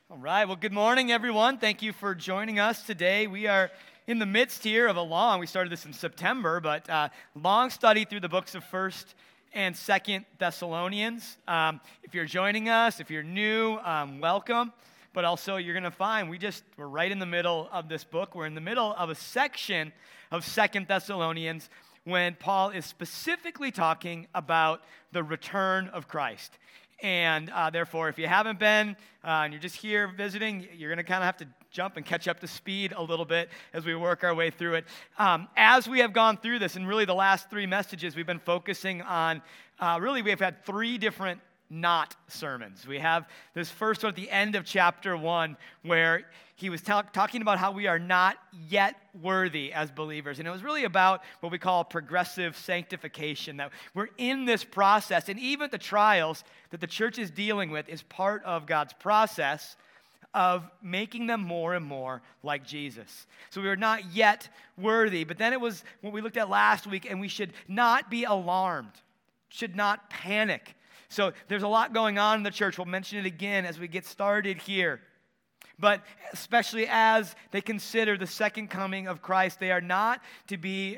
All right. Well, good morning, everyone. Thank you for joining us today. We are in the midst here of we started this in September, but long study through the books of 1st and 2nd Thessalonians. If you're joining us, if you're new, welcome. But also, you're going to find we're right in the middle of this book. We're in the middle of a section of 2nd Thessalonians when Paul is specifically talking about the return of Christ. And therefore, if you haven't been and you're just here visiting, you're going to kind of have to jump and catch up to speed a little bit as we work our way through it. As we have gone through this, and really the last 3 messages, we've been focusing on, we've had 3 different not sermons. We have this first one at the end of chapter 1 where he was talking about how we are not yet worthy as believers. And it was really about what we call progressive sanctification, that we're in this process. And even the trials that the church is dealing with is part of God's process of making them more and more like Jesus. So we are not yet worthy. But then it was what we looked at last week, and we should not be alarmed, should not panic. So there's a lot going on in the church. We'll mention it again as we get started here. But especially as they consider the second coming of Christ, they are not to be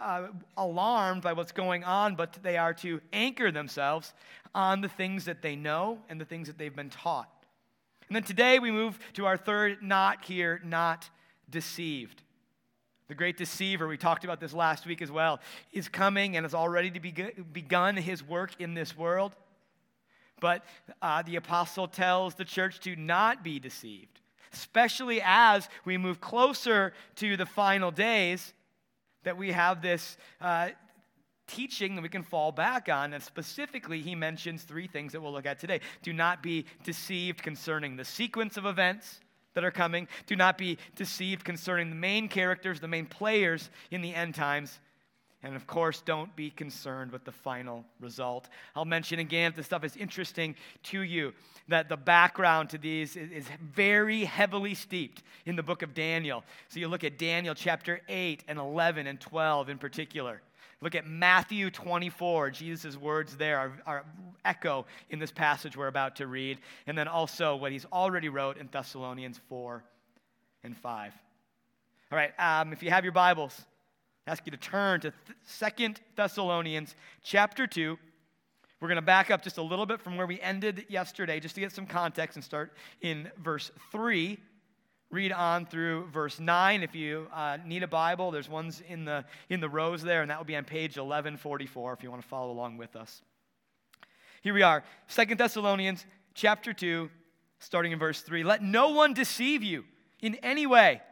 alarmed by what's going on, but they are to anchor themselves on the things that they know and the things that they've been taught. And then today we move to our third not here, not deceived. The great deceiver, we talked about this last week as well, is coming and has already begun his work in this world. But the apostle tells the church to not be deceived, especially as we move closer to the final days, that we have this teaching that we can fall back on. And specifically, he mentions 3 things that we'll look at today. Do not be deceived concerning the sequence of events that are coming. Do not be deceived concerning the main characters, the main players in the end times. And of course, don't be concerned with the final result. I'll mention again, if this stuff is interesting to you, that the background to these is very heavily steeped in the book of Daniel. So you look at Daniel chapter 8 and 11 and 12 in particular. Look at Matthew 24. Jesus' words there are echo in this passage we're about to read. And then also what he's already wrote in Thessalonians 4 and 5. All right, if you have your Bibles, I ask you to turn to 2 Thessalonians chapter 2. We're going to back up just a little bit from where we ended yesterday just to get some context and start in verse 3. Read on through verse 9. If you need a Bible, there's ones in the rows there, and that will be on page 1144 if you want to follow along with us. Here we are, 2 Thessalonians chapter 2, starting in verse 3. Let no one deceive you in any way.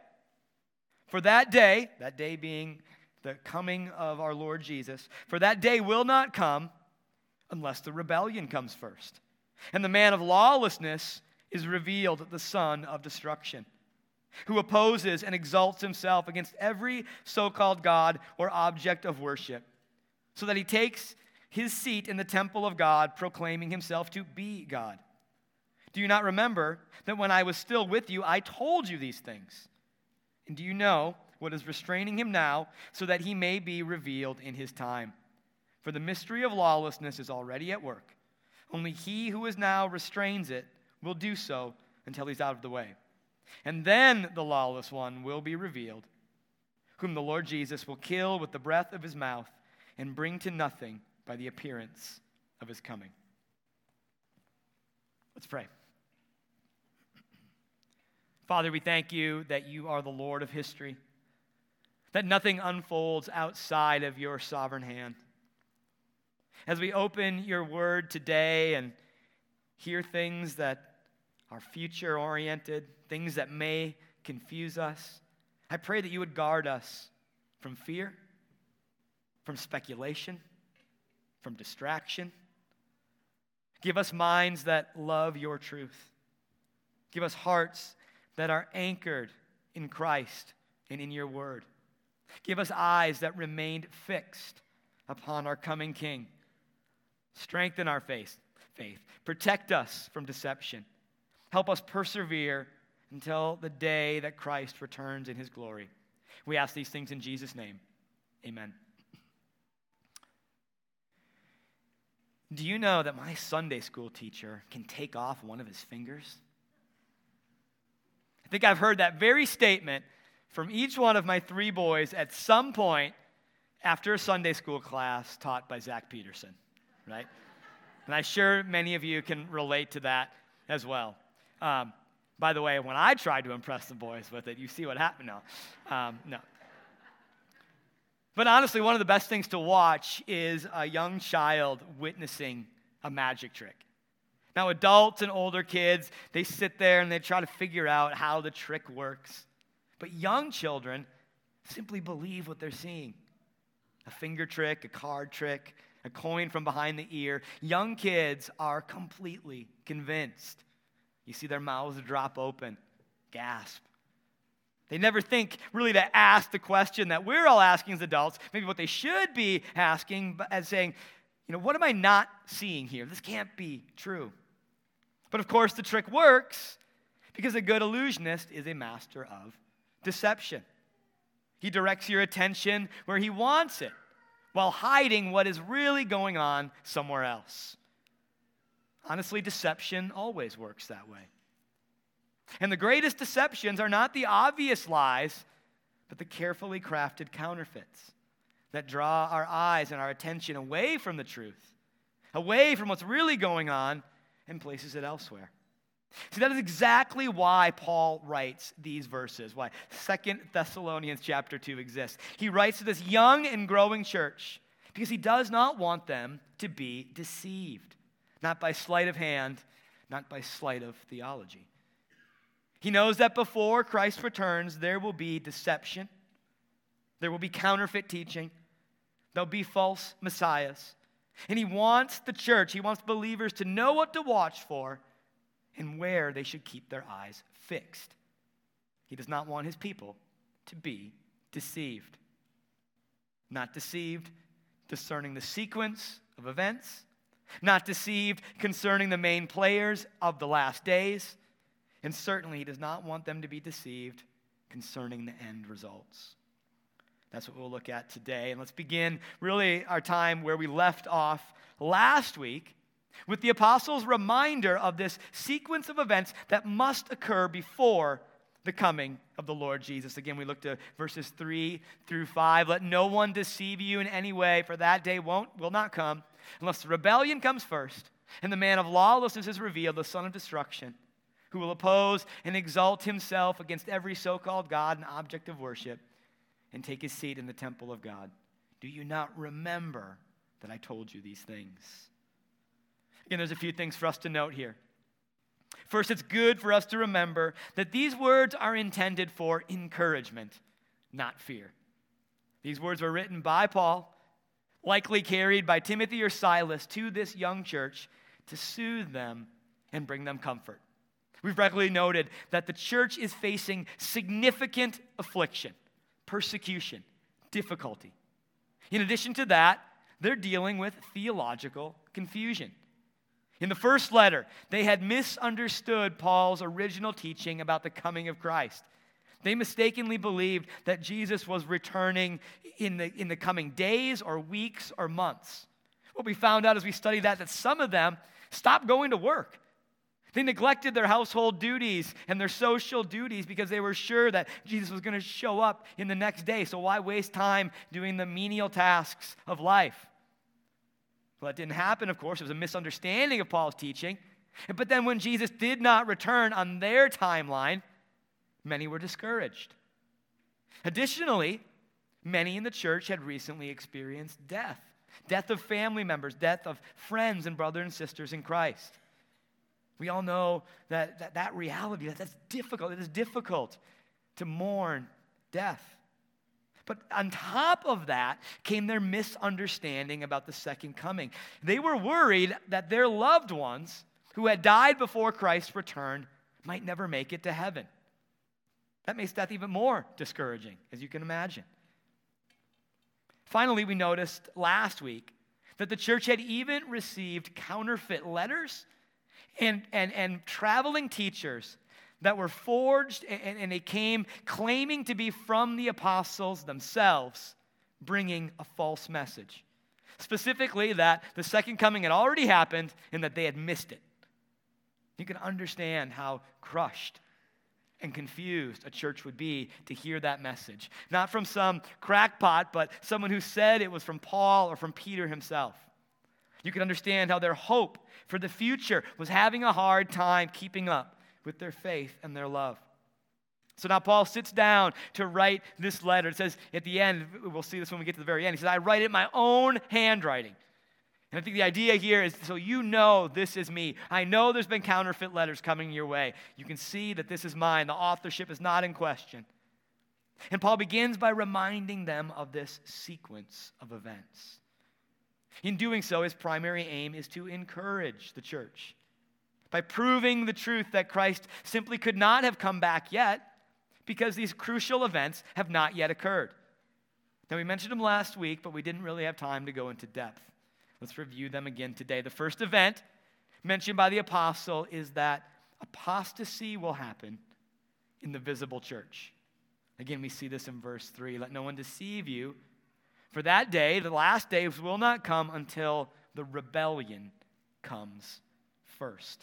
For that day being the coming of our Lord Jesus, for that day will not come unless the rebellion comes first. And the man of lawlessness is revealed, the son of destruction, who opposes and exalts himself against every so-called God or object of worship, so that he takes his seat in the temple of God, proclaiming himself to be God. Do you not remember that when I was still with you, I told you these things? And do you know what is restraining him now, so that he may be revealed in his time? For the mystery of lawlessness is already at work. Only he who is now restrains it will do so until he's out of the way. And then the lawless one will be revealed, whom the Lord Jesus will kill with the breath of his mouth and bring to nothing by the appearance of his coming. Let's pray. Father, we thank you that you are the Lord of history, that nothing unfolds outside of your sovereign hand. As we open your word today and hear things that are future-oriented, things that may confuse us, I pray that you would guard us from fear, from speculation, from distraction. Give us minds that love your truth. Give us hearts that are anchored in Christ and in your word. Give us eyes that remained fixed upon our coming King. Strengthen our faith. Protect us from deception. Help us persevere until the day that Christ returns in his glory. We ask these things in Jesus' name. Amen. Do you know that my Sunday school teacher can take off one of his fingers? I think I've heard that very statement from each one of my 3 boys at some point after a Sunday school class taught by Zach Peterson, right? And I'm sure many of you can relate to that as well. By the way, when I tried to impress the boys with it, you see what happened now. No. But honestly, one of the best things to watch is a young child witnessing a magic trick. Now, adults and older kids, they sit there and they try to figure out how the trick works. But young children simply believe what they're seeing. A finger trick, a card trick, a coin from behind the ear. Young kids are completely convinced. You see their mouths drop open, gasp. They never think really to ask the question that we're all asking as adults, maybe what they should be asking, as saying, what am I not seeing here? This can't be true. But of course, the trick works because a good illusionist is a master of deception. He directs your attention where he wants it while hiding what is really going on somewhere else. Honestly, deception always works that way. And the greatest deceptions are not the obvious lies, but the carefully crafted counterfeits that draw our eyes and our attention away from the truth, away from what's really going on, and places it elsewhere. See, that is exactly why Paul writes these verses, why 2 Thessalonians chapter 2 exists. He writes to this young and growing church because he does not want them to be deceived, not by sleight of hand, not by sleight of theology. He knows that before Christ returns, there will be deception, there will be counterfeit teaching, there'll be false messiahs. And he wants the church, he wants believers to know what to watch for and where they should keep their eyes fixed. He does not want his people to be deceived. Not deceived discerning the sequence of events, not deceived concerning the main players of the last days, and certainly he does not want them to be deceived concerning the end results. That's what we'll look at today. And let's begin really our time where we left off last week with the apostles' reminder of this sequence of events that must occur before the coming of the Lord Jesus. Again, we looked at verses 3 through 5. Let no one deceive you in any way, for that day will not come unless the rebellion comes first, and the man of lawlessness is revealed, the son of destruction, who will oppose and exalt himself against every so-called God and object of worship, and take his seat in the temple of God. Do you not remember that I told you these things? Again, there's a few things for us to note here. First, it's good for us to remember that these words are intended for encouragement, not fear. These words were written by Paul, likely carried by Timothy or Silas to this young church to soothe them and bring them comfort. We've regularly noted that the church is facing significant affliction, persecution, difficulty. In addition to that, they're dealing with theological confusion. In the first letter, they had misunderstood Paul's original teaching about the coming of Christ. They mistakenly believed that Jesus was returning in the coming days or weeks or months. What we found out as we studied that some of them stopped going to work. They neglected their household duties and their social duties because they were sure that Jesus was going to show up in the next day. So why waste time doing the menial tasks of life? Well, that didn't happen, of course. It was a misunderstanding of Paul's teaching. But then when Jesus did not return on their timeline, many were discouraged. Additionally, many in the church had recently experienced death. Death of family members, death of friends and brothers and sisters in Christ. We all know that reality, that's difficult. It is difficult to mourn death. But on top of that came their misunderstanding about the second coming. They were worried that their loved ones who had died before Christ's return might never make it to heaven. That makes death even more discouraging, as you can imagine. Finally, we noticed last week that the church had even received counterfeit letters and traveling teachers that were forged, and they came claiming to be from the apostles themselves, bringing a false message. Specifically, that the second coming had already happened and that they had missed it. You can understand how crushed and confused a church would be to hear that message. Not from some crackpot, but someone who said it was from Paul or from Peter himself. You can understand how their hope for the future was having a hard time keeping up with their faith and their love. So now Paul sits down to write this letter. It says at the end, we'll see this when we get to the very end, he says, I write it in my own handwriting. And I think the idea here is so you know this is me. I know there's been counterfeit letters coming your way. You can see that this is mine. The authorship is not in question. And Paul begins by reminding them of this sequence of events. In doing so, his primary aim is to encourage the church by proving the truth that Christ simply could not have come back yet because these crucial events have not yet occurred. Now, we mentioned them last week, but we didn't really have time to go into depth. Let's review them again today. The first event mentioned by the apostle is that apostasy will happen in the visible church. Again, we see this in verse 3. Let no one deceive you, for that day, the last days, will not come until the rebellion comes first.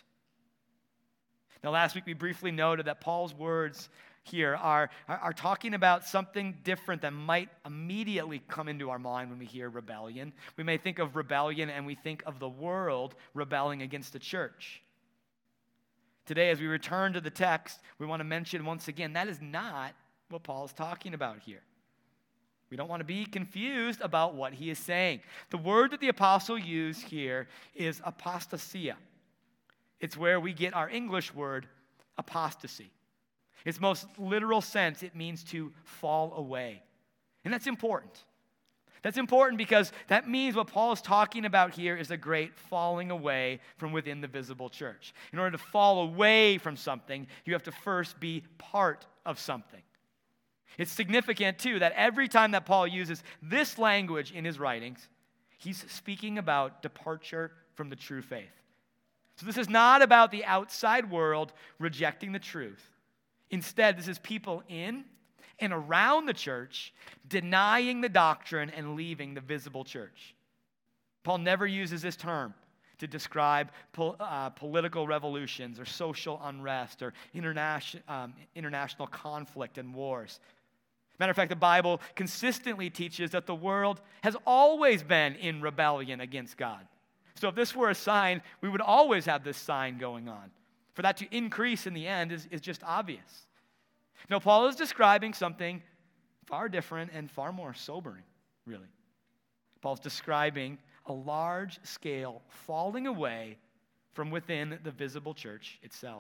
Now, last week we briefly noted that Paul's words here are talking about something different that might immediately come into our mind when we hear rebellion. We may think of rebellion and we think of the world rebelling against the church. Today, as we return to the text, we want to mention once again, that is not what Paul is talking about here. We don't want to be confused about what he is saying. The word that the apostle used here is apostasia. It's where we get our English word apostasy. Its most literal sense, it means to fall away. And that's important. That's important because that means what Paul is talking about here is a great falling away from within the visible church. In order to fall away from something, you have to first be part of something. It's significant, too, that every time that Paul uses this language in his writings, he's speaking about departure from the true faith. So this is not about the outside world rejecting the truth. Instead, this is people in and around the church denying the doctrine and leaving the visible church. Paul never uses this term to describe political revolutions or social unrest or international conflict and wars. Matter of fact, the Bible consistently teaches that the world has always been in rebellion against God. So if this were a sign, we would always have this sign going on. For that to increase in the end is just obvious. No, Paul is describing something far different and far more sobering, really. Paul's describing a large-scale falling away from within the visible church itself.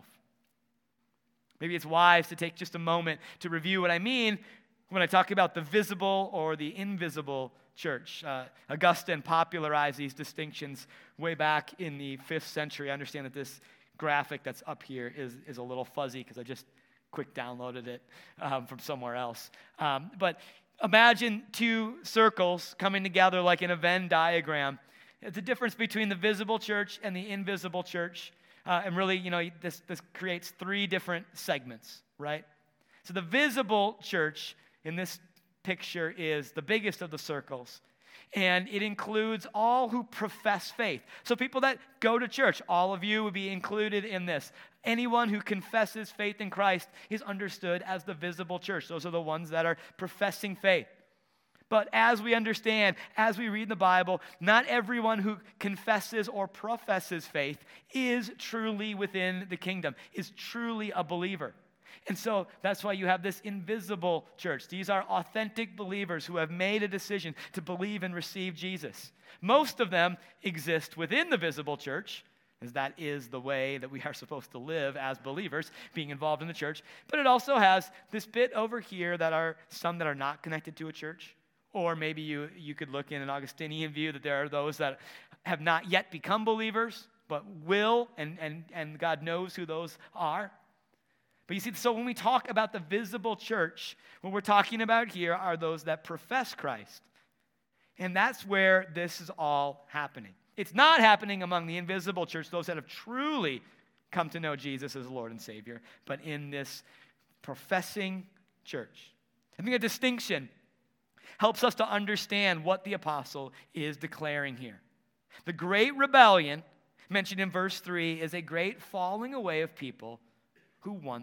Maybe it's wise to take just a moment to review what I mean when I talk about the visible or the invisible church. Augustine popularized these distinctions way back in the 5th century. I understand that this graphic that's up here is a little fuzzy because I just quick downloaded it from somewhere else. But imagine two circles coming together like in a Venn diagram. It's the difference between the visible church and the invisible church. And really, this creates three different segments, right? So the visible church in this picture is the biggest of the circles. And it includes all who profess faith. So people that go to church, all of you would be included in this. Anyone who confesses faith in Christ is understood as the visible church. Those are the ones that are professing faith. But as we understand, as we read the Bible, not everyone who confesses or professes faith is truly within the kingdom, is truly a believer. And so that's why you have this invisible church. These are authentic believers who have made a decision to believe and receive Jesus. Most of them exist within the visible church, as that is the way that we are supposed to live as believers, being involved in the church. But it also has this bit over here that are some that are not connected to a church. Or maybe you could look in an Augustinian view that there are those that have not yet become believers, but will, and God knows who those are. But you see, so when we talk about the visible church, what we're talking about here are those that profess Christ. And that's where this is all happening. It's not happening among the invisible church, those that have truly come to know Jesus as Lord and Savior, but in this professing church. I think a distinction helps us to understand what the apostle is declaring here. The great rebellion mentioned in verse 3 is a great falling away of people who once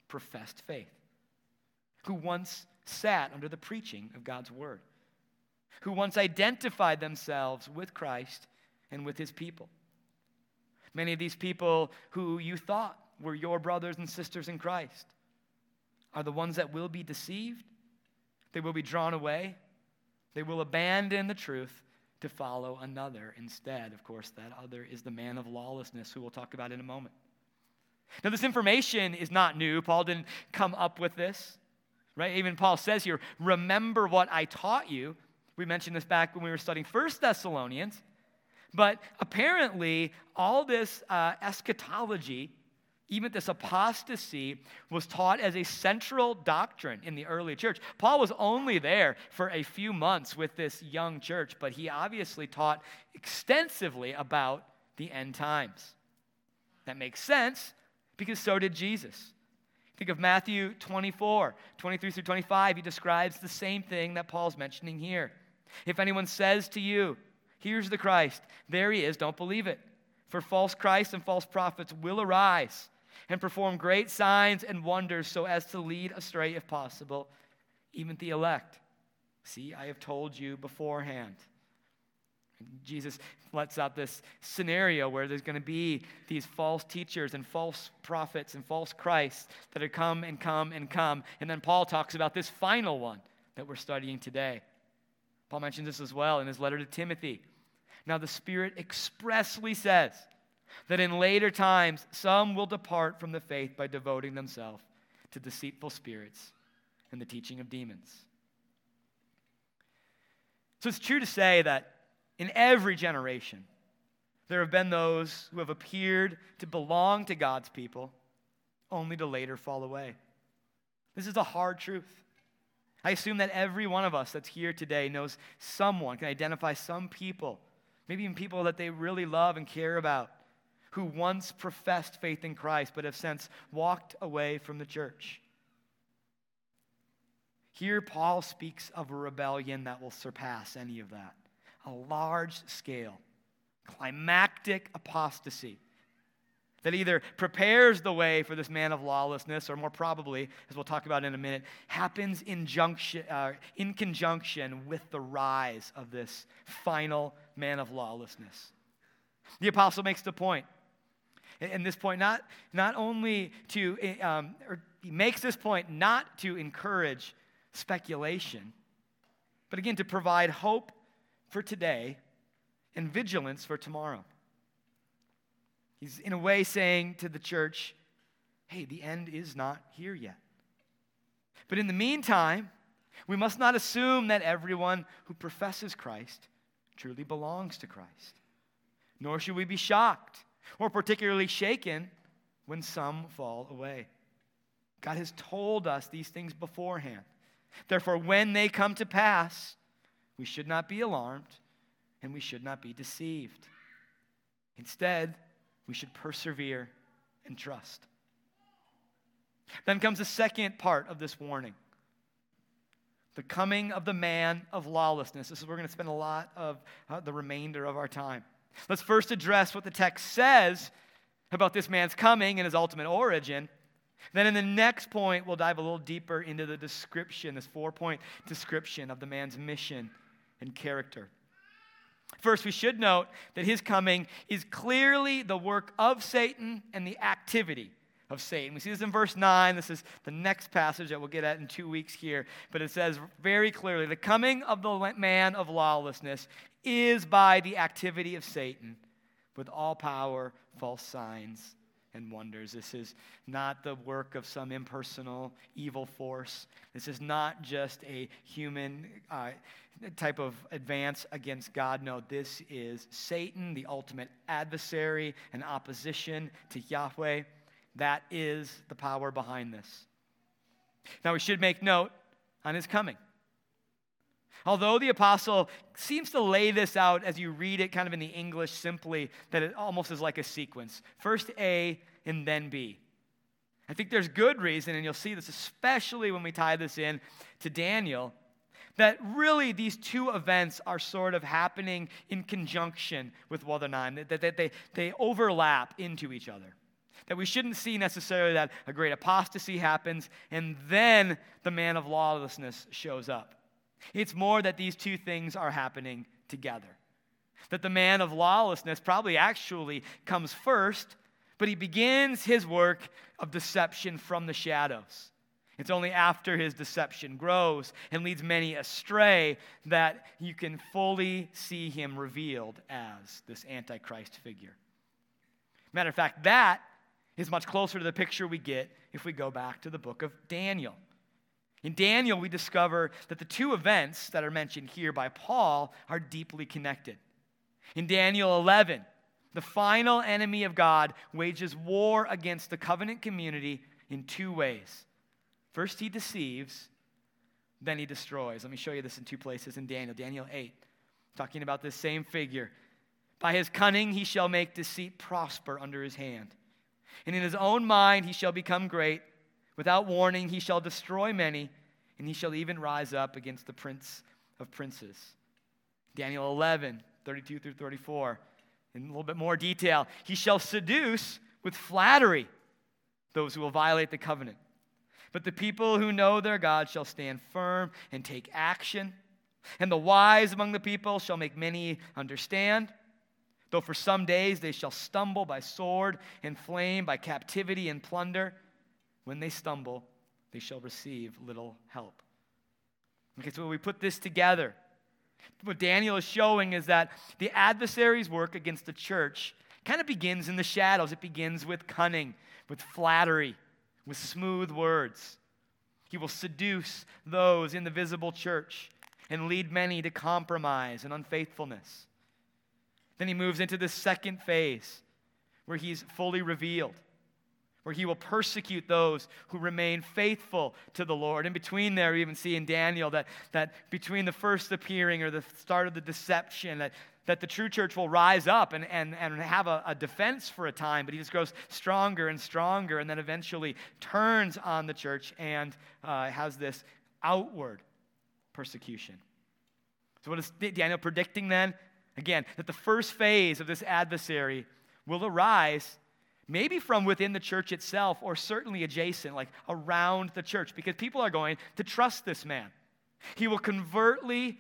professed faith, who once sat under the preaching of God's word, who once identified themselves with Christ and with his people. Many of these people who you thought were your brothers and sisters in Christ are the ones that will be deceived. They will be drawn away. They will abandon the truth to follow another instead. Of course, that other is the man of lawlessness, who we'll talk about in a moment. Now, this information is not new. Paul didn't come up with this, right? Even Paul says here, remember what I taught you. We mentioned this back when we were studying 1 Thessalonians. But apparently, all this eschatology, even this apostasy, was taught as a central doctrine in the early church. Paul was only there for a few months with this young church, but he obviously taught extensively about the end times. That makes sense, because so did Jesus. Think of Matthew 24, 23 through 25. He describes the same thing that Paul's mentioning here. If anyone says to you, here's the Christ, there he is, don't believe it. For false Christs and false prophets will arise and perform great signs and wonders so as to lead astray, if possible, even the elect. See, I have told you beforehand. Jesus lets out this scenario where there's going to be these false teachers and false prophets and false Christs that are come and come and come. And then Paul talks about this final one that we're studying today. Paul mentions this as well in his letter to Timothy. Now the Spirit expressly says that in later times some will depart from the faith by devoting themselves to deceitful spirits and the teaching of demons. So it's true to say that in every generation, there have been those who have appeared to belong to God's people, only to later fall away. This is a hard truth. I assume that every one of us that's here today knows someone, can identify some people, maybe even people that they really love and care about, who once professed faith in Christ but have since walked away from the church. Here, Paul speaks of a rebellion that will surpass any of that. A large-scale, climactic apostasy that either prepares the way for this man of lawlessness, or more probably, as we'll talk about in a minute, happens in conjunction with the rise of this final man of lawlessness. The apostle makes the point, and this point not only to, he makes this point not to encourage speculation, but again to provide hope for today and vigilance for tomorrow. He's in a way saying to the church, hey, the end is not here yet. But in the meantime, we must not assume that everyone who professes Christ truly belongs to Christ. Nor should we be shocked or particularly shaken when some fall away. God has told us these things beforehand. Therefore, when they come to pass, we should not be alarmed and we should not be deceived. Instead, we should persevere and trust. Then comes the second part of this warning. The coming of the man of lawlessness. This is where we're going to spend a lot of the remainder of our time. Let's first address what the text says about this man's coming and his ultimate origin. Then in the next point, we'll dive a little deeper into the description, this 4-point description of the man's mission and character. First, we should note that his coming is clearly the work of Satan and the activity of Satan. We see this in verse 9. This is the next passage that we'll get at in 2 weeks here. But it says very clearly, the coming of the man of lawlessness is by the activity of Satan with all power, false signs, and wonders. This is not the work of some impersonal evil force. This is not just a human type of advance against God. No, this is Satan, the ultimate adversary and opposition to Yahweh. That is the power behind this. Now we should make note on his coming. Although the apostle seems to lay this out as you read it kind of in the English simply, that it almost is like a sequence. First A and then B. I think there's good reason, and you'll see this especially when we tie this in to Daniel, that really these two events are sort of happening in conjunction with one another, that they overlap into each other. That we shouldn't see necessarily that a great apostasy happens and then the man of lawlessness shows up. It's more that these two things are happening together. That the man of lawlessness probably actually comes first, but he begins his work of deception from the shadows. It's only after his deception grows and leads many astray that you can fully see him revealed as this Antichrist figure. Matter of fact, that is much closer to the picture we get if we go back to the book of Daniel. In Daniel, we discover that the two events that are mentioned here by Paul are deeply connected. In Daniel 11, the final enemy of God wages war against the covenant community in two ways. First, he deceives, then he destroys. Let me show you this in two places in Daniel. Daniel 8, talking about this same figure. By his cunning he shall make deceit prosper under his hand. And in his own mind he shall become great. Without warning he shall destroy many, and he shall even rise up against the prince of princes. Daniel 11, 32 through 34. In a little bit more detail. He shall seduce with flattery those who will violate the covenant. But the people who know their God shall stand firm and take action. And the wise among the people shall make many understand. Though for some days they shall stumble by sword and flame, by captivity and plunder. When they stumble, they shall receive little help. Okay, so when we put this together, what Daniel is showing is that the adversary's work against the church kind of begins in the shadows. It begins with cunning, with flattery, with smooth words. He will seduce those in the visible church and lead many to compromise and unfaithfulness. Then he moves into the second phase where he's fully revealed, where he will persecute those who remain faithful to the Lord. In between there, we even see in Daniel that between the first appearing or the start of the deception, that the true church will rise up and have a defense for a time, but he just grows stronger and stronger and then eventually turns on the church and has this outward persecution. So what is Daniel predicting then? Again, that the first phase of this adversary will arise maybe from within the church itself or certainly adjacent, like around the church, because people are going to trust this man. He will covertly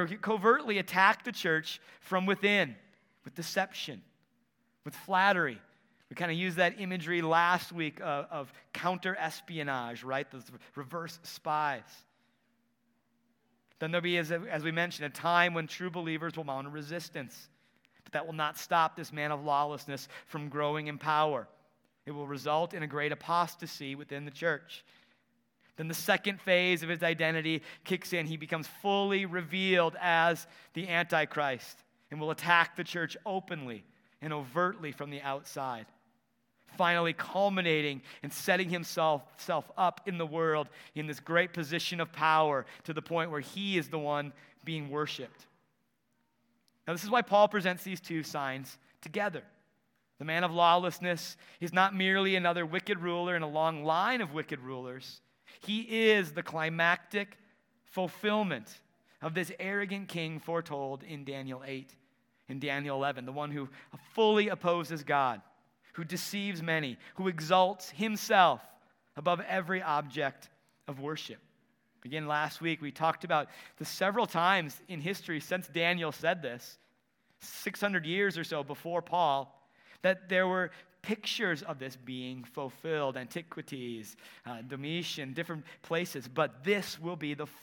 attack the church from within with deception, with flattery. We kind of used that imagery last week of counter-espionage, right? Those reverse spies. Then there'll be, as we mentioned, a time when true believers will mount a resistance. But that will not stop this man of lawlessness from growing in power. It will result in a great apostasy within the church. Then the second phase of his identity kicks in. He becomes fully revealed as the Antichrist and will attack the church openly and overtly from the outside. Finally culminating and setting himself up in the world in this great position of power to the point where he is the one being worshipped. Now, this is why Paul presents these two signs together. The man of lawlessness is not merely another wicked ruler in a long line of wicked rulers. He is the climactic fulfillment of this arrogant king foretold in Daniel 8 and Daniel 11, the one who fully opposes God, who deceives many, who exalts himself above every object of worship. Again, last week we talked about the several times in history since Daniel said this, 600 years or so before Paul, that there were pictures of this being fulfilled, antiquities, Domitian, different places, but this will be the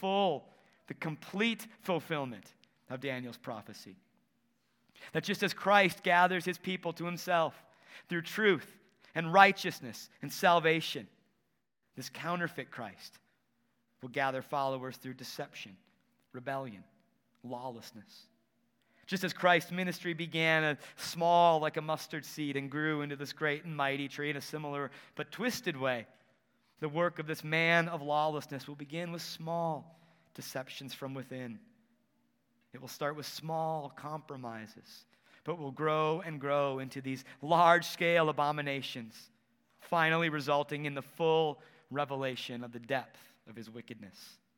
complete fulfillment of Daniel's prophecy. That just as Christ gathers his people to himself through truth and righteousness and salvation, this counterfeit Christ will gather followers through deception, rebellion, lawlessness. Just as Christ's ministry began small like a mustard seed and grew into this great and mighty tree in a similar but twisted way, the work of this man of lawlessness will begin with small deceptions from within. It will start with small compromises, but will grow and grow into these large-scale abominations, finally resulting in the full revelation of the depth of his wickedness.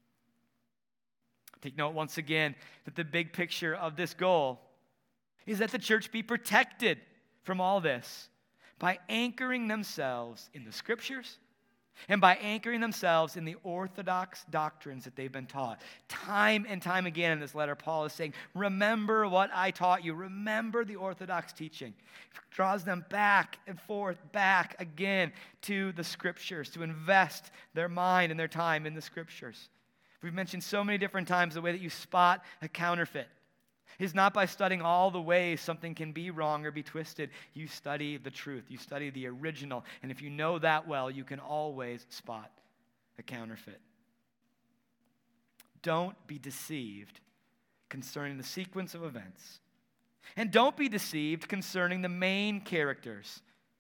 Take note once again that the big picture of this goal is that the church be protected from all this by anchoring themselves in the Scriptures and by anchoring themselves in the orthodox doctrines that they've been taught. Time and time again in this letter, Paul is saying, remember what I taught you. Remember the orthodox teaching. It draws them back and forth, back again to the Scriptures, to invest their mind and their time in the Scriptures. We've mentioned so many different times the way that you spot a counterfeit is not by studying all the ways something can be wrong or be twisted. You study the truth. You study the original. And if you know that well, you can always spot a counterfeit. Don't be deceived concerning the sequence of events. And don't be deceived concerning the main characters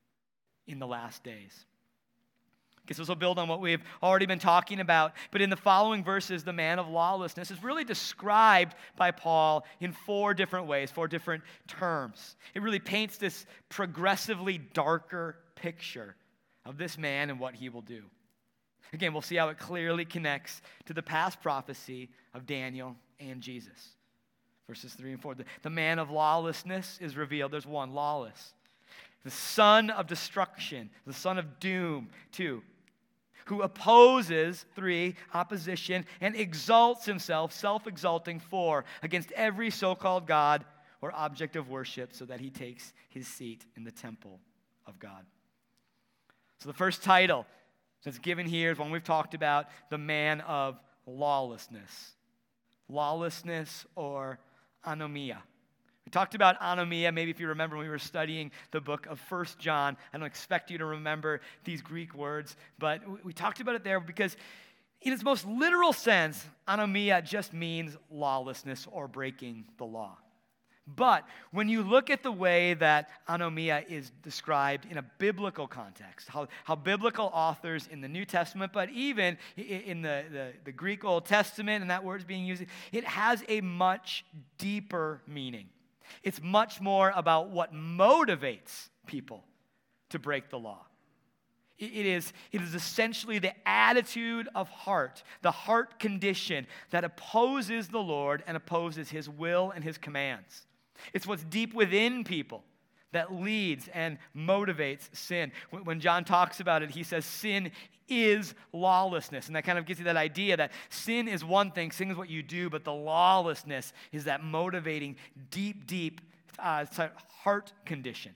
in the last days. Because this will build on what we've already been talking about. But in the following verses, the man of lawlessness is really described by Paul in 4 different ways, 4 different terms. It really paints this progressively darker picture of this man and what he will do. Again, we'll see how it clearly connects to the past prophecy of Daniel and Jesus. Verses 3 and 4. The man of lawlessness is revealed. There's one, lawless. The son of destruction, the son of doom, 2. Who opposes, 3, opposition, and exalts himself, self-exalting, 4, against every so-called God or object of worship, so that he takes his seat in the temple of God. So the first title that's given here is one we've talked about, the man of lawlessness. Lawlessness or anomia. We talked about anomia, maybe if you remember when we were studying the book of 1 John. I don't expect you to remember these Greek words, but we talked about it there because in its most literal sense, anomia just means lawlessness or breaking the law. But when you look at the way that anomia is described in a biblical context, how biblical authors in the New Testament, but even in the Greek Old Testament, and that word is being used, it has a much deeper meaning. It's much more about what motivates people to break the law. It is essentially the attitude of heart, the heart condition that opposes the Lord and opposes His will and His commands. It's what's deep within people that leads and motivates sin. When John talks about it, he says sin is lawlessness. And that kind of gives you that idea that sin is one thing, sin is what you do, but the lawlessness is that motivating, deep heart condition.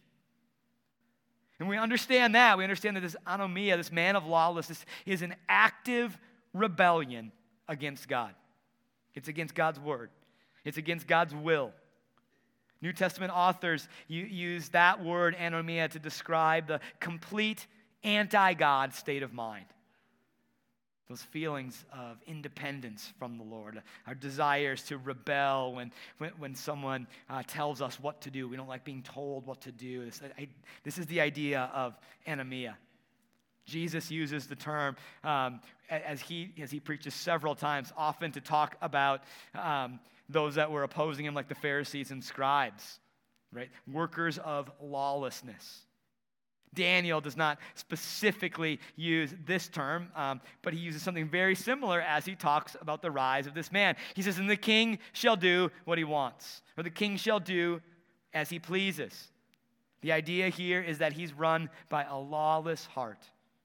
And we understand that. We understand that this anomia, this man of lawlessness, is an active rebellion against God. It's against God's word. It's against God's will. New Testament authors use that word, anomia, to describe the complete anti-God state of mind. Those feelings of independence from the Lord, our desires to rebel when someone tells us what to do. We don't like being told what to do. This is the idea of anomia. Jesus uses the term as he preaches several times, often to talk about those that were opposing him, like the Pharisees and scribes, right? Workers of lawlessness. Daniel does not specifically use this term, but he uses something very similar as he talks about the rise of this man. He says, and the king shall do what he wants, or the king shall do as he pleases. The idea here is that he's run by a lawless heart.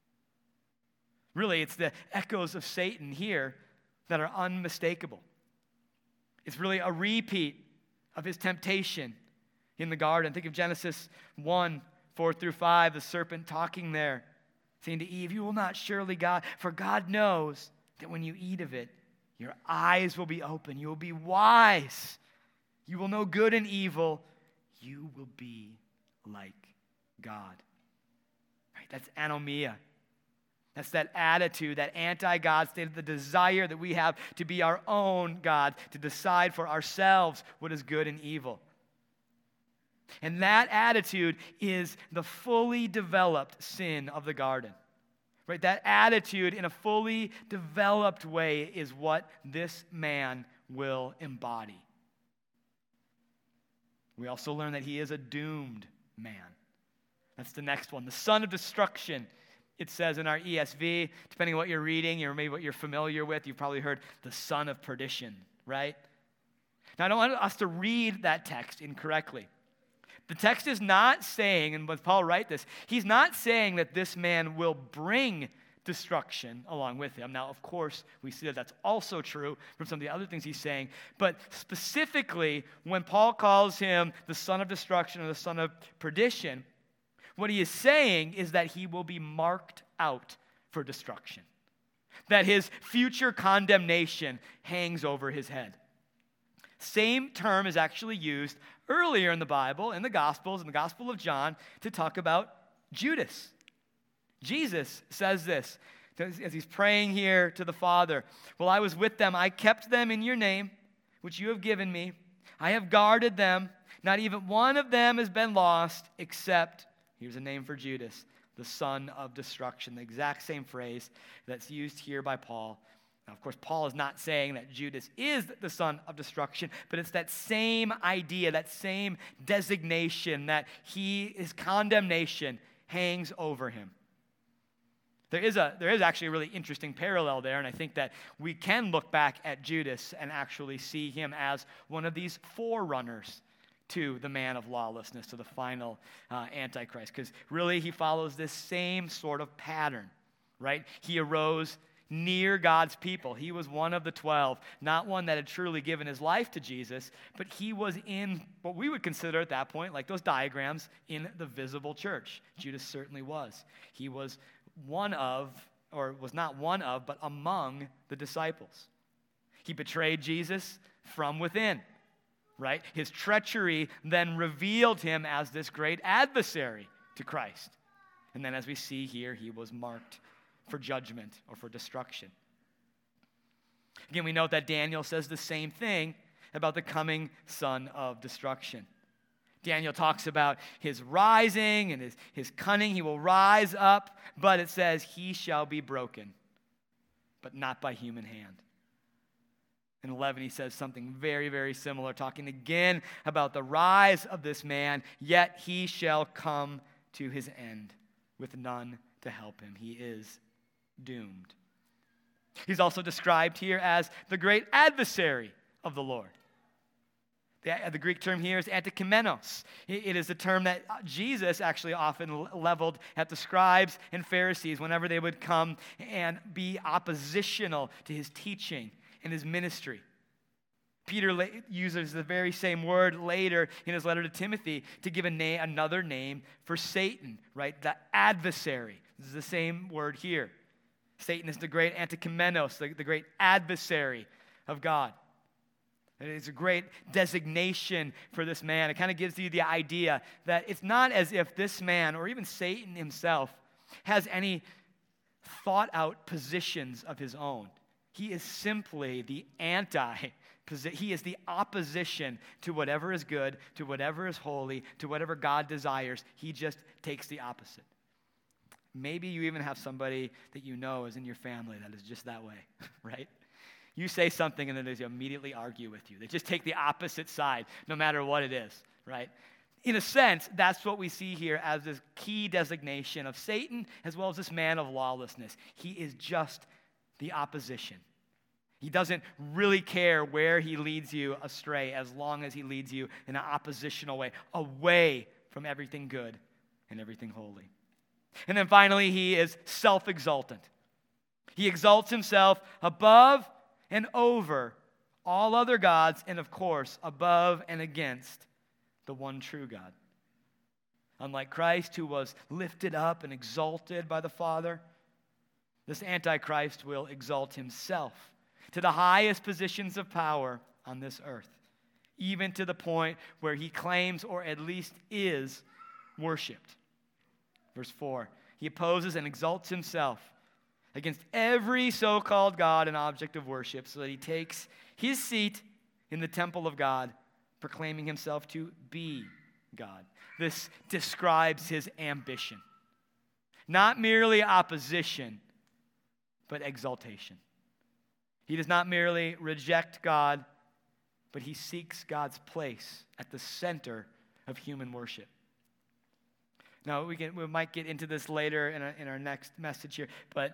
Really, it's the echoes of Satan here that are unmistakable. It's really a repeat of his temptation in the garden. Think of Genesis 1, 4 through 5, the serpent talking there, saying to Eve, you will not surely God, for God knows that when you eat of it, your eyes will be open. You will be wise. You will know good and evil. You will be like God. Right? That's anomia. That's that attitude, that anti-God state, the desire that we have to be our own God, to decide for ourselves what is good and evil. And that attitude is the fully developed sin of the garden. Right? That attitude in a fully developed way is what this man will embody. We also learn that he is a doomed man. That's the next one. The son of destruction. It says in our ESV, depending on what you're reading or maybe what you're familiar with, you've probably heard the son of perdition, right? Now, I don't want us to read that text incorrectly. The text is not saying, and when Paul writes this, he's not saying that this man will bring destruction along with him. Now, of course, we see that that's also true from some of the other things he's saying. But specifically, when Paul calls him the son of destruction or the son of perdition, what he is saying is that he will be marked out for destruction, that his future condemnation hangs over his head. Same term is actually used earlier in the Bible, in the Gospels, in the Gospel of John, to talk about Judas. Jesus says this as he's praying here to the Father. While I was with them, I kept them in your name, which you have given me. I have guarded them. Not even one of them has been lost except, here's a name for Judas, the son of destruction. The exact same phrase that's used here by Paul. Now, of course, Paul is not saying that Judas is the son of destruction, but it's that same idea, that same designation that his condemnation hangs over him. There is actually a really interesting parallel there, and I think that we can look back at Judas and actually see him as one of these forerunners to the man of lawlessness, to the final Antichrist, because really he follows this same sort of pattern, right? He arose near God's people. He was one of the 12, not one that had truly given his life to Jesus, but he was in what we would consider at that point, like those diagrams, in the visible church. Judas certainly was. He was one of, or was not one of, but among the disciples. He betrayed Jesus from within, right? His treachery then revealed him as this great adversary to Christ. And then as we see here, he was marked for judgment or for destruction. Again, we note that Daniel says the same thing about the coming son of destruction. Daniel talks about his rising and his cunning. He will rise up, but it says he shall be broken, but not by human hand. In 11, he says something very, very similar, talking again about the rise of this man, yet he shall come to his end with none to help him. He is doomed. He's also described here as the great adversary of the Lord. The Greek term here is antikamenos. It is a term that Jesus actually often leveled at the scribes and Pharisees whenever they would come and be oppositional to his teaching and his ministry. Peter uses the very same word later in his letter to Timothy to give another name for Satan, right? The adversary. This is the same word here. Satan is the great antikamenos, the great adversary of God. And it's a great designation for this man. It kind of gives you the idea that it's not as if this man, or even Satan himself, has any thought-out positions of his own. He is simply the he is the opposition to whatever is good, to whatever is holy, to whatever God desires. He just takes the opposite. Maybe you even have somebody that you know is in your family that is just that way, right? You say something and then they immediately argue with you. They just take the opposite side, no matter what it is, right? In a sense, that's what we see here as this key designation of Satan as well as this man of lawlessness. He is just the opposition. He doesn't really care where he leads you astray as long as he leads you in an oppositional way, away from everything good and everything holy. And then finally, he is self-exaltant. He exalts himself above and over all other gods, and of course, above and against the one true God. Unlike Christ, who was lifted up and exalted by the Father, this Antichrist will exalt himself to the highest positions of power on this earth, even to the point where he claims, or at least is, worshipped. Verse 4, he opposes and exalts himself against every so-called God and object of worship, so that he takes his seat in the temple of God, proclaiming himself to be God. This describes his ambition. Not merely opposition, but exaltation. He does not merely reject God, but he seeks God's place at the center of human worship. Now, we might get into this later in our next message here, but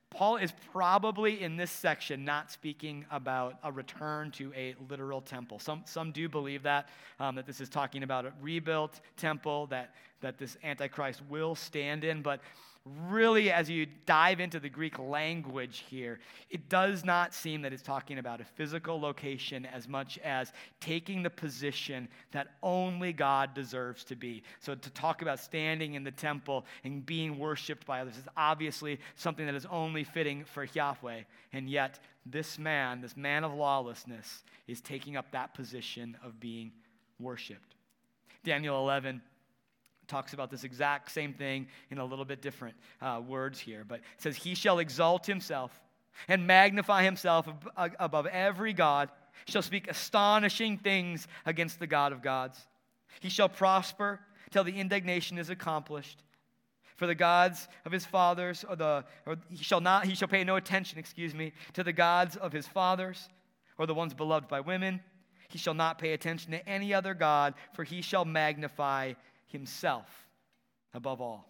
Paul is probably in this section not speaking about a return to a literal temple. Some do believe that this is talking about a rebuilt temple that this Antichrist will stand in, but really, as you dive into the Greek language here, it does not seem that it's talking about a physical location as much as taking the position that only God deserves to be. So to talk about standing in the temple and being worshipped by others is obviously something that is only fitting for Yahweh. And yet, this man of lawlessness, is taking up that position of being worshipped. Daniel 11 talks about this exact same thing in a little bit different words here. But it says, he shall exalt himself and magnify himself above every god, shall speak astonishing things against the God of gods. He shall prosper till the indignation is accomplished. For the gods of his fathers, he shall pay no attention, to the gods of his fathers, or the ones beloved by women. He shall not pay attention to any other god, for he shall magnify himself above all.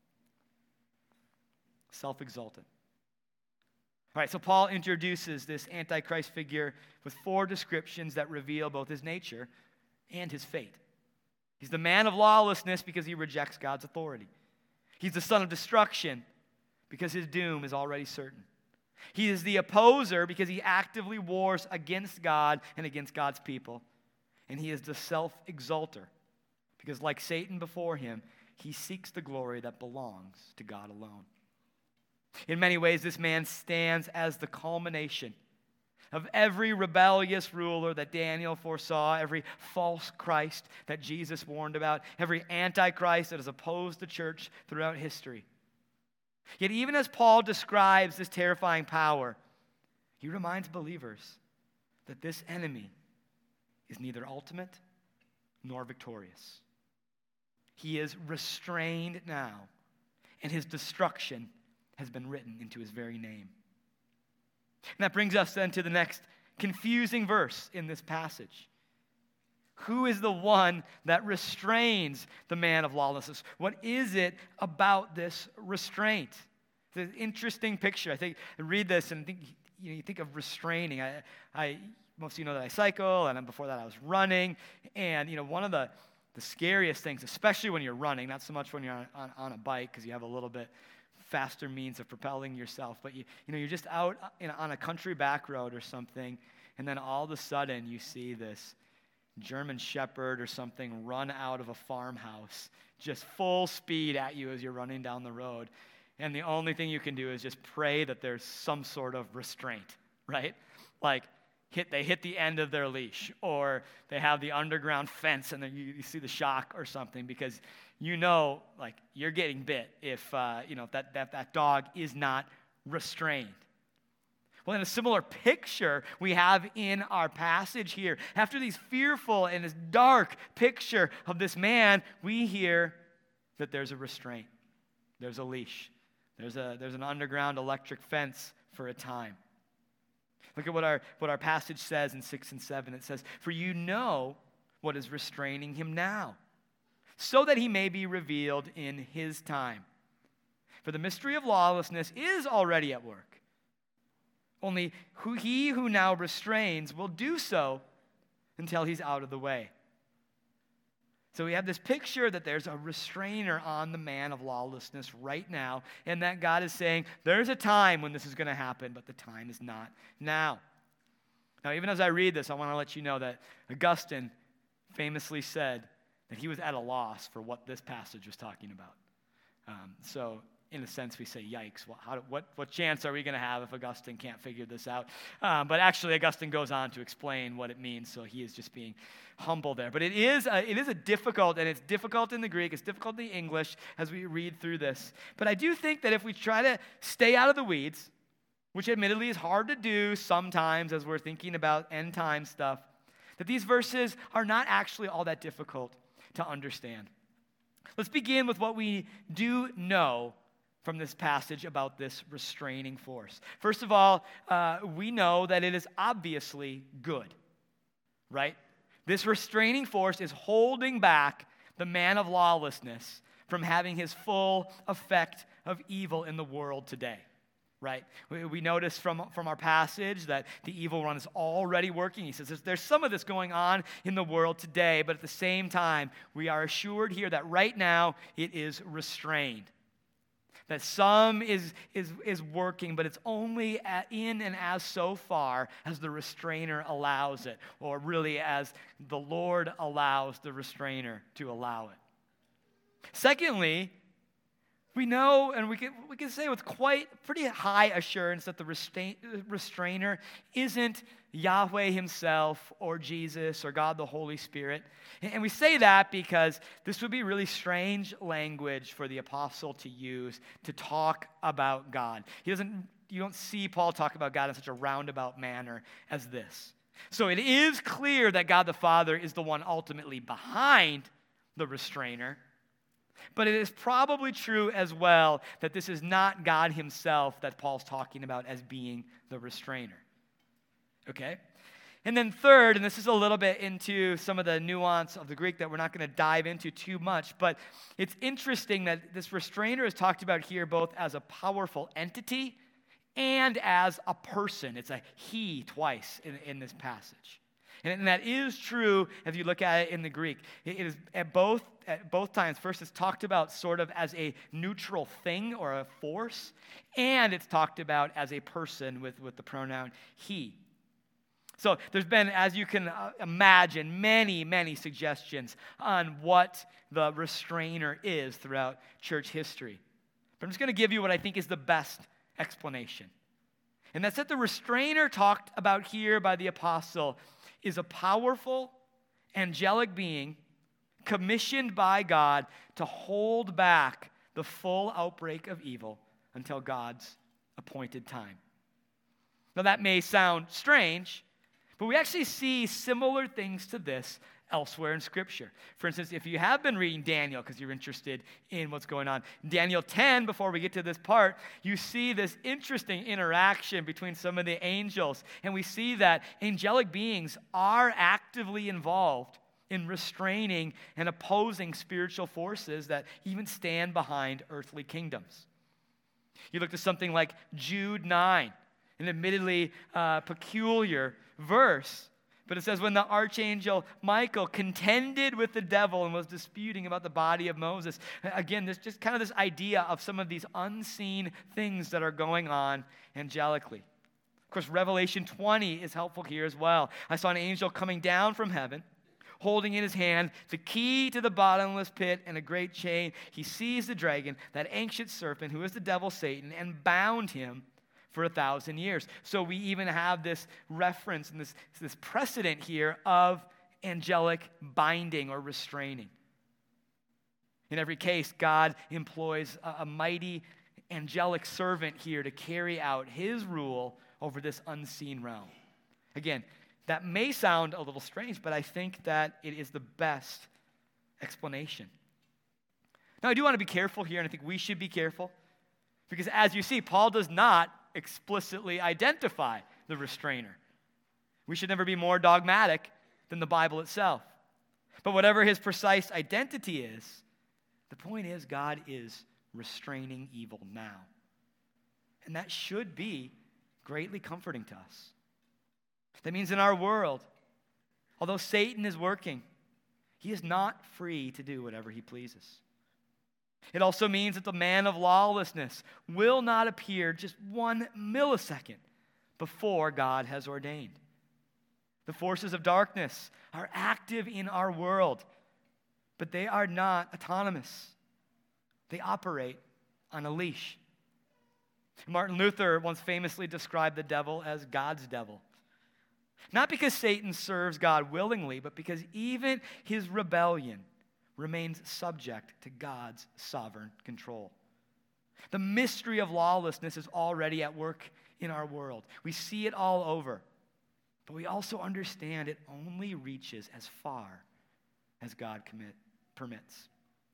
Self-exalted. All right, so Paul introduces this Antichrist figure with 4 descriptions that reveal both his nature and his fate. He's the man of lawlessness because he rejects God's authority. He's the son of destruction because his doom is already certain. He is the opposer because he actively wars against God and against God's people. And he is the self-exalter because, like Satan before him, he seeks the glory that belongs to God alone. In many ways, this man stands as the culmination of every rebellious ruler that Daniel foresaw, every false Christ that Jesus warned about, every antichrist that has opposed the church throughout history. Yet even as Paul describes this terrifying power, he reminds believers that this enemy is neither ultimate nor victorious. He is restrained now, and his destruction has been written into his very name. And that brings us then to the next confusing verse in this passage. Who is the one that restrains the man of lawlessness? What is it about this restraint? It's an interesting picture. I think I read this and think you think of restraining. Most of you know that I cycle, and before that I was running. And one of the scariest things, especially when you're running, not so much when you're on a bike because you have a little bit faster means of propelling yourself, but you're just out on a country back road or something, and then all of a sudden you see this German Shepherd or something run out of a farmhouse, just full speed at you as you're running down the road. And the only thing you can do is just pray that there's some sort of restraint, right? Like they hit the end of their leash, or they have the underground fence and then you see the shock or something, because you're getting bit if that dog is not restrained. Well, in a similar picture we have in our passage here, after these fearful and this dark picture of this man, we hear that there's a restraint. There's a leash. There's an underground electric fence for a time. Look at what our passage says in 6 and 7. It says, "For you know what is restraining him now, so that he may be revealed in his time. For the mystery of lawlessness is already at work. Only he who now restrains will do so until he's out of the way." So we have this picture that there's a restrainer on the man of lawlessness right now, and that God is saying, there's a time when this is going to happen, but the time is not now. Now, even as I read this, I want to let you know that Augustine famously said that he was at a loss for what this passage was talking about. So in a sense, we say, yikes, what chance are we going to have if Augustine can't figure this out? But actually, Augustine goes on to explain what it means, so he is just being humble there. But it is a difficult, and it's difficult in the Greek, it's difficult in the English as we read through this. But I do think that if we try to stay out of the weeds, which admittedly is hard to do sometimes as we're thinking about end time stuff, that these verses are not actually all that difficult to understand. Let's begin with what we do know from this passage about this restraining force. First of all, we know that it is obviously good, right? This restraining force is holding back the man of lawlessness from having his full effect of evil in the world today. right? We notice from our passage that the evil one is already working. He says there's some of this going on in the world today, but at the same time, we are assured here that right now it is restrained. That some is working, but it's only in and as so far as the restrainer allows it, or really as the Lord allows the restrainer to allow it. Secondly, we know, and we can say with pretty high assurance that the restrainer isn't Yahweh himself or Jesus or God the Holy Spirit. And we say that because this would be really strange language for the apostle to use to talk about God. You don't see Paul talk about God in such a roundabout manner as this. So it is clear that God the Father is the one ultimately behind the restrainer. But it is probably true as well that this is not God himself that Paul's talking about as being the restrainer. Okay? And then third, and this is a little bit into some of the nuance of the Greek that we're not going to dive into too much, but it's interesting that this restrainer is talked about here both as a powerful entity and as a person. It's a he twice in this passage. And that is true if you look at it in the Greek. It is at both times. First, it's talked about sort of as a neutral thing or a force, and it's talked about as a person with the pronoun he. So there's been, as you can imagine, many, many suggestions on what the restrainer is throughout church history. But I'm just going to give you what I think is the best explanation. And that's that the restrainer talked about here by the apostle is a powerful, angelic being commissioned by God to hold back the full outbreak of evil until God's appointed time. Now that may sound strange, but we actually see similar things to this elsewhere in Scripture. For instance, if you have been reading Daniel because you're interested in what's going on, Daniel 10, before we get to this part, you see this interesting interaction between some of the angels. And we see that angelic beings are actively involved in restraining and opposing spiritual forces that even stand behind earthly kingdoms. You look to something like Jude 9, an admittedly peculiar verse. But it says, when the archangel Michael contended with the devil and was disputing about the body of Moses. Again, there's just kind of this idea of some of these unseen things that are going on angelically. Of course, Revelation 20 is helpful here as well. I saw an angel coming down from heaven, holding in his hand the key to the bottomless pit and a great chain. He seized the dragon, that ancient serpent, who is the devil Satan, and bound him for 1,000 years. So we even have this reference and this precedent here of angelic binding or restraining. In every case, God employs a mighty angelic servant here to carry out his rule over this unseen realm. Again, that may sound a little strange, but I think that it is the best explanation. Now, I do want to be careful here, and I think we should be careful, because as you see, Paul does not explicitly identify the restrainer. We should never be more dogmatic than the Bible itself. But whatever his precise identity is, the point is God is restraining evil now. And that should be greatly comforting to us. That means in our world, although Satan is working, he is not free to do whatever he pleases. It also means that the man of lawlessness will not appear just 1 millisecond before God has ordained. The forces of darkness are active in our world, but they are not autonomous. They operate on a leash. Martin Luther once famously described the devil as God's devil. Not because Satan serves God willingly, but because even his rebellion remains subject to God's sovereign control. The mystery of lawlessness is already at work in our world. We see it all over. But we also understand it only reaches as far as God permits.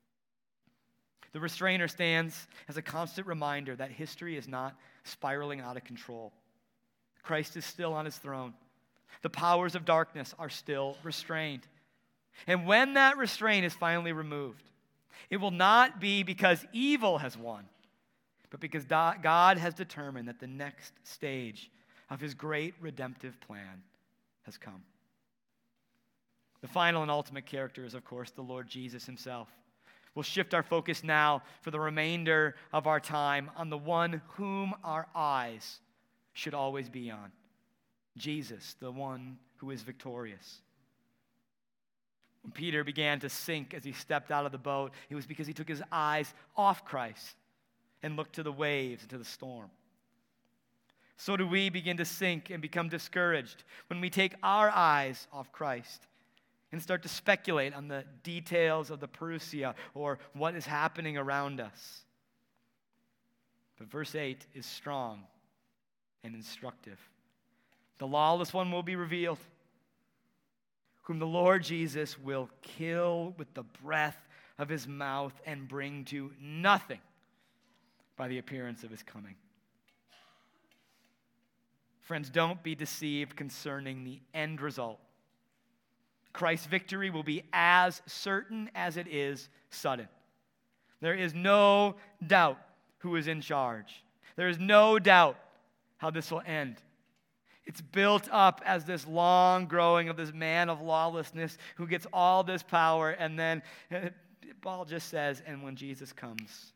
The restrainer stands as a constant reminder that history is not spiraling out of control. Christ is still on his throne. The powers of darkness are still restrained. And when that restraint is finally removed, it will not be because evil has won, but because God has determined that the next stage of his great redemptive plan has come. The final and ultimate character is, of course, the Lord Jesus himself. We'll shift our focus now for the remainder of our time on the one whom our eyes should always be on, Jesus, the one who is victorious. When Peter began to sink as he stepped out of the boat, it was because he took his eyes off Christ and looked to the waves and to the storm. So do we begin to sink and become discouraged when we take our eyes off Christ and start to speculate on the details of the parousia or what is happening around us. But verse 8 is strong and instructive. The lawless one will be revealed, whom the Lord Jesus will kill with the breath of his mouth and bring to nothing by the appearance of his coming. Friends, don't be deceived concerning the end result. Christ's victory will be as certain as it is sudden. There is no doubt who is in charge. There is no doubt how this will end. It's built up as this long growing of this man of lawlessness who gets all this power, and then Paul just says, and when Jesus comes,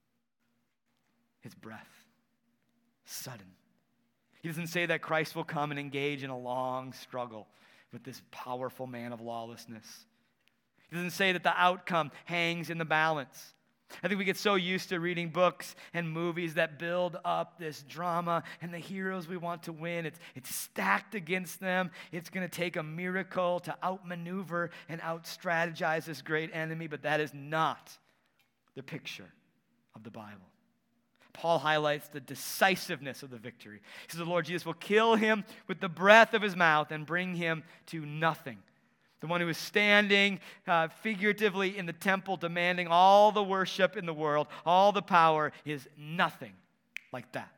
his breath, sudden. He doesn't say that Christ will come and engage in a long struggle with this powerful man of lawlessness. He doesn't say that the outcome hangs in the balance. I think we get so used to reading books and movies that build up this drama and the heroes we want to win. It's stacked against them. It's going to take a miracle to outmaneuver and out-strategize this great enemy, but that is not the picture of the Bible. Paul highlights the decisiveness of the victory. He says the Lord Jesus will kill him with the breath of his mouth and bring him to nothing. The one who is standing figuratively in the temple demanding all the worship in the world, all the power, is nothing like that.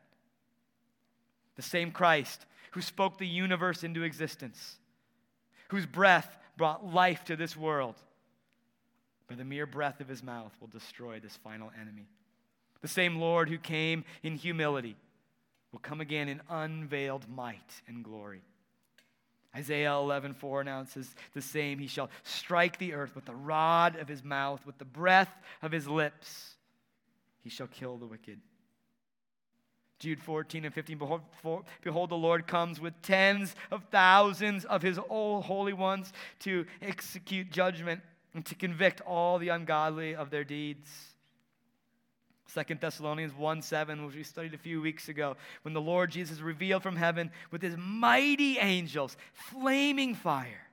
The same Christ who spoke the universe into existence, whose breath brought life to this world, by the mere breath of his mouth will destroy this final enemy. The same Lord who came in humility will come again in unveiled might and glory. Isaiah 11:4 announces the same. He shall strike the earth with the rod of his mouth, with the breath of his lips. He shall kill the wicked. Jude 14 and 15, behold, the Lord comes with tens of thousands of his holy ones to execute judgment and to convict all the ungodly of their deeds. 2 Thessalonians 1:7, which we studied a few weeks ago, when the Lord Jesus revealed from heaven with his mighty angels, flaming fire.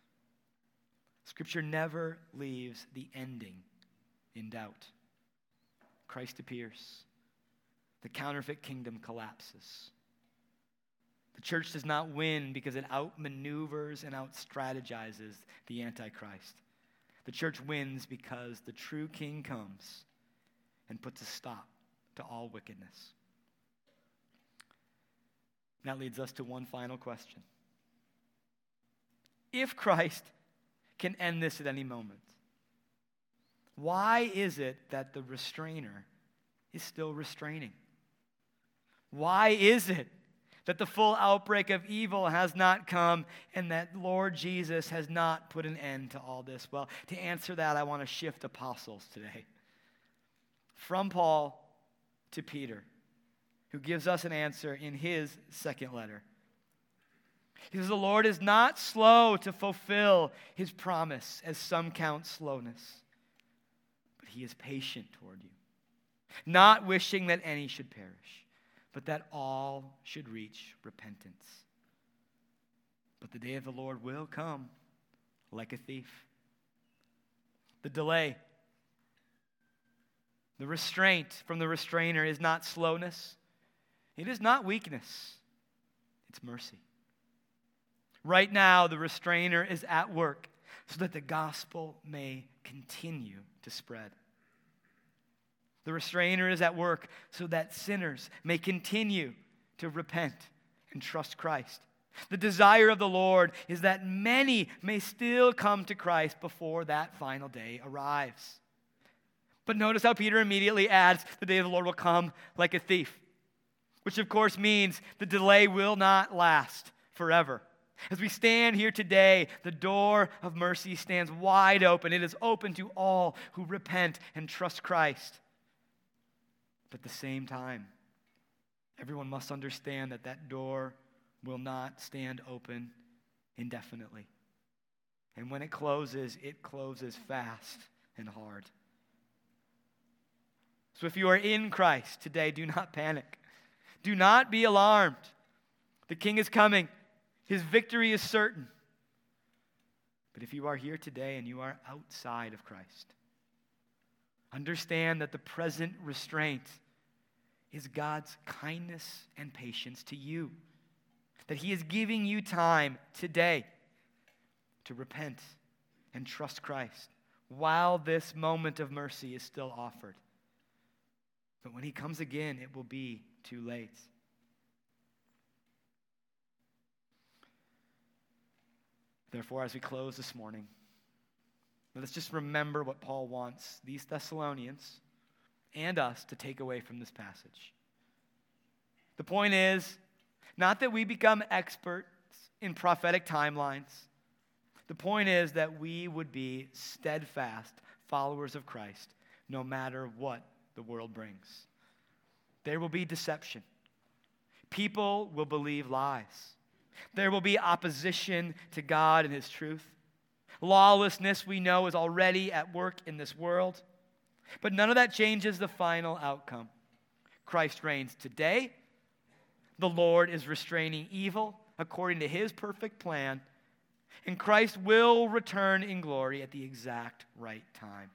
Scripture never leaves the ending in doubt. Christ appears. The counterfeit kingdom collapses. The church does not win because it outmaneuvers and outstrategizes the Antichrist. The church wins because the true king comes and puts a stop to all wickedness. That leads us to one final question. If Christ can end this at any moment, why is it that the restrainer is still restraining? Why is it that the full outbreak of evil has not come and that Lord Jesus has not put an end to all this? Well, to answer that, I want to shift apostles today. From Paul to Peter, who gives us an answer in his second letter. He says, the Lord is not slow to fulfill his promise, as some count slowness, but he is patient toward you, not wishing that any should perish, but that all should reach repentance. But the day of the Lord will come like a thief. The delay, the restraint from the restrainer is not slowness. It is not weakness. It's mercy. Right now, the restrainer is at work so that the gospel may continue to spread. The restrainer is at work so that sinners may continue to repent and trust Christ. The desire of the Lord is that many may still come to Christ before that final day arrives. But notice how Peter immediately adds, the day of the Lord will come like a thief, which of course means the delay will not last forever. As we stand here today, the door of mercy stands wide open. It is open to all who repent and trust Christ. But at the same time, everyone must understand that that door will not stand open indefinitely. And when it closes fast and hard. So if you are in Christ today, do not panic. Do not be alarmed. The King is coming. His victory is certain. But if you are here today and you are outside of Christ, understand that the present restraint is God's kindness and patience to you. That He is giving you time today to repent and trust Christ while this moment of mercy is still offered. But when He comes again, it will be too late. Therefore, as we close this morning, let's just remember what Paul wants these Thessalonians and us to take away from this passage. The point is not that we become experts in prophetic timelines. The point is that we would be steadfast followers of Christ no matter what the world brings. There will be deception. People will believe lies. There will be opposition to God and His truth. Lawlessness, we know, is already at work in this world. But none of that changes the final outcome. Christ reigns today. The Lord is restraining evil according to His perfect plan. And Christ will return in glory at the exact right time.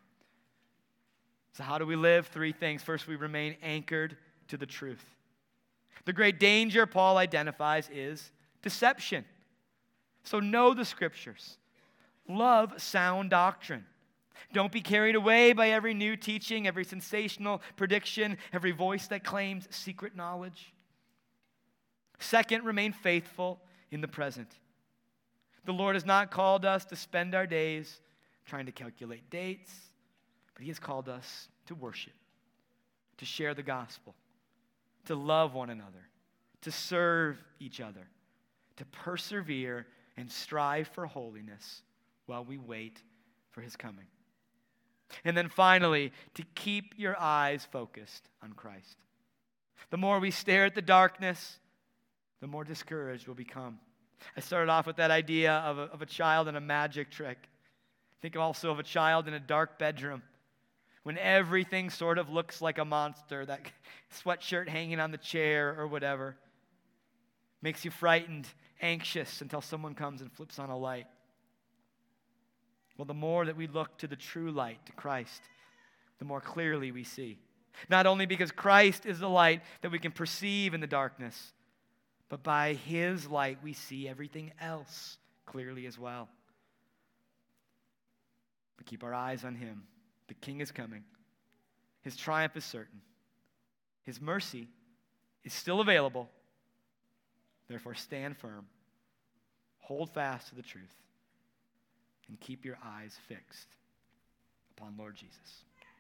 So how do we live? 3 things. First, we remain anchored to the truth. The great danger Paul identifies is deception. So know the Scriptures. Love sound doctrine. Don't be carried away by every new teaching, every sensational prediction, every voice that claims secret knowledge. Second, remain faithful in the present. The Lord has not called us to spend our days trying to calculate dates, but He has called us to worship, to share the gospel, to love one another, to serve each other, to persevere and strive for holiness while we wait for His coming. And then finally, to keep your eyes focused on Christ. The more we stare at the darkness, the more discouraged we'll become. I started off with that idea of a child in a magic trick. Think also of a child in a dark bedroom when everything sort of looks like a monster, that sweatshirt hanging on the chair or whatever. Makes you frightened, anxious until someone comes and flips on a light. Well, the more that we look to the true light, to Christ, the more clearly we see. Not only because Christ is the light that we can perceive in the darkness, but by His light we see everything else clearly as well. But keep our eyes on Him. The King is coming. His triumph is certain. His mercy is still available. Therefore, stand firm. Hold fast to the truth. And keep your eyes fixed upon Lord Jesus.